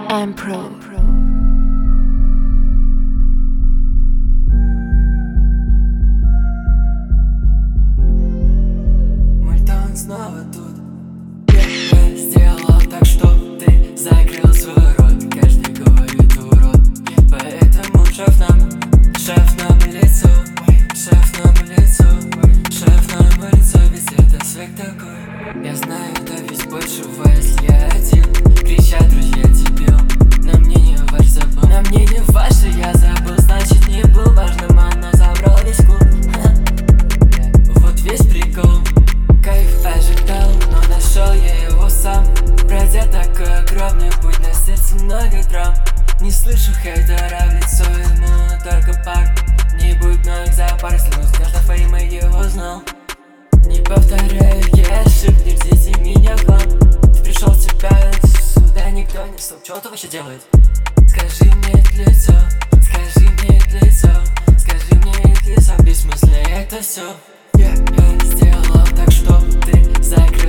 Ampro. Мультон снова тут. Я сделал так, чтоб ты закрыл свой рот. Каждый говорит урод. Поэтому шеф нам лицо. Шеф нам лицо. Шеф нам лицо. Ведь это свек такой. Я знаю, это ведь большего, если я один. Кричат друзья дебил. На мне не ваш забыл. На мне не ваше, я забыл. Значит не был важным, оно забрал весь клуб. Вот весь прикол. Кайф ожидал, но нашел я его сам. Пройдя такой огромный путь, на сердце много драм. Не слышу хейтера в лицо, ему только пар. Не будет многих за пару слез, каждый фейма его знал. Не повторяю, я ошибки, ждите меня в хлам. Ты пришел, тебя сюда никто не стоп. Чего ты вообще делает? Скажи мне это лицо, скажи мне это лицо, скажи мне это лицо. Бессмысленно это все. Я сделал так, чтоб ты закрыл